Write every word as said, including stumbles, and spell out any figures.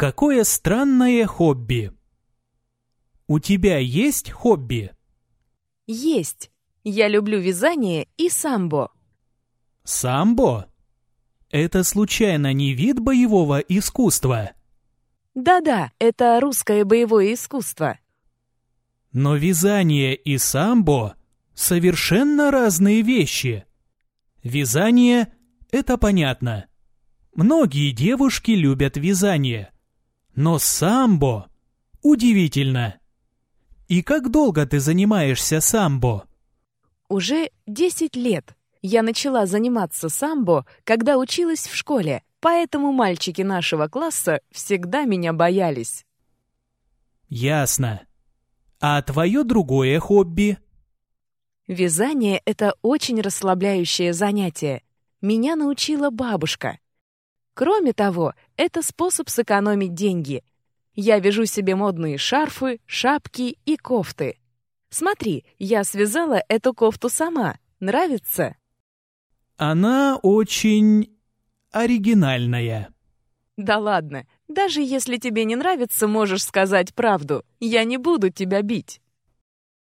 Какое странное хобби! У тебя есть хобби? Есть. Я люблю вязание и самбо. Самбо? Это случайно не вид боевого искусства? Да-да, это русское боевое искусство. Но вязание и самбо — совершенно разные вещи. Вязание — это понятно. Многие девушки любят вязание. Но самбо — удивительно. И как долго ты занимаешься самбо? Уже десять лет. Я начала заниматься самбо, когда училась в школе, поэтому мальчики нашего класса всегда меня боялись. Ясно. А твое другое хобби? Вязание — это очень расслабляющее занятие. Меня научила бабушка. Кроме того, это способ сэкономить деньги. Я вяжу себе модные шарфы, шапки и кофты. Смотри, я связала эту кофту сама. Нравится? Она очень оригинальная. Да ладно, даже если тебе не нравится, можешь сказать правду. Я не буду тебя бить.